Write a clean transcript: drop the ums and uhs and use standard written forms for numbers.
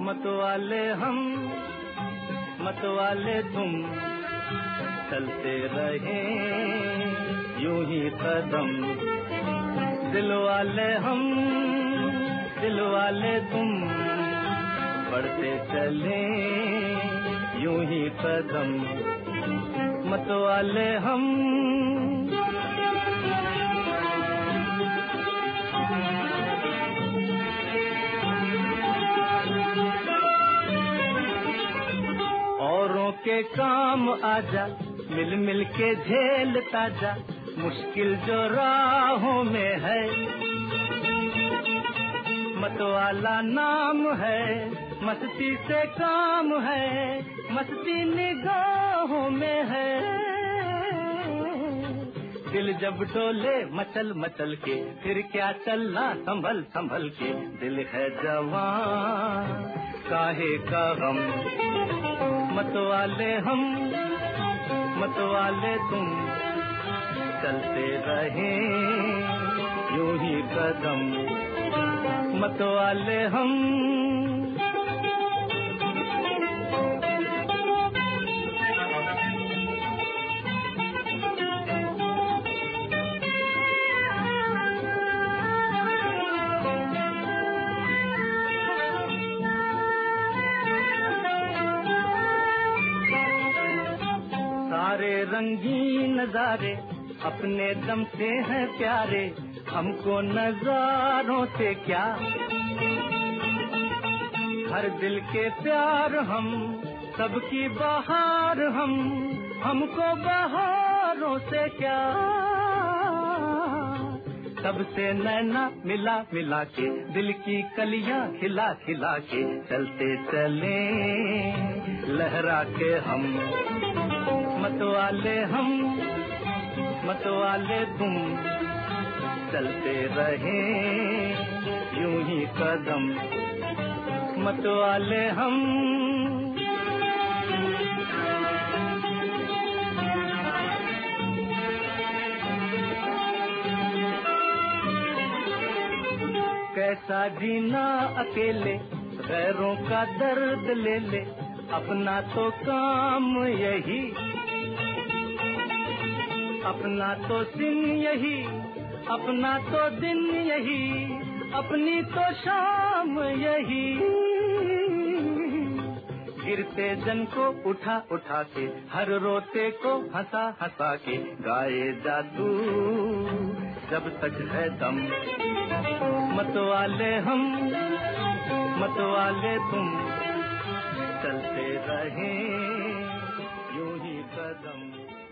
मतवाले हम मतवाले तुम, चलते रहे यूं ही कदम। दिलवाले हम दिलवाले तुम, बढ़ते चले यूं ही कदम। मतवाले हम औरों के काम आजा, मिल मिल के झेलता जा, मुश्किल जो राहों में है। मतवाला नाम है, मस्ती से काम है, मस्ती निगाहों में है। दिल जब डोले मचल मचल के, फिर क्या चलना संभल संभल के। दिल है जवान काहे का गम। मतवाले हम मतवाले तुम, चलते रहे यूं ही कदम। मतवाले हम सारे रंगीन नजारे अपने दम से हैं प्यारे, हमको नजारों से क्या। हर दिल के प्यार हम, सबकी बहार हम, हमको बहारों से क्या। सबसे नैना मिला मिला के, दिल की कलियां खिला खिला के, चलते चले लहरा के हम। मतवाले हम मतवाले तुम, चलते रहे यूं ही कदम। मतवाले हम कैसा जीना अकेले, गैरों का दर्द ले ले, अपना तो काम यही, अपना तो दिन यही, अपना तो दिन यही, अपनी तो शाम यही। गिरते जन को उठा उठा के, हर रोते को हंसा हंसा के, गाए जा तू जब तक है दम। मतवाले हम मतवाले तुम, चलते रहे यूं ही कदम।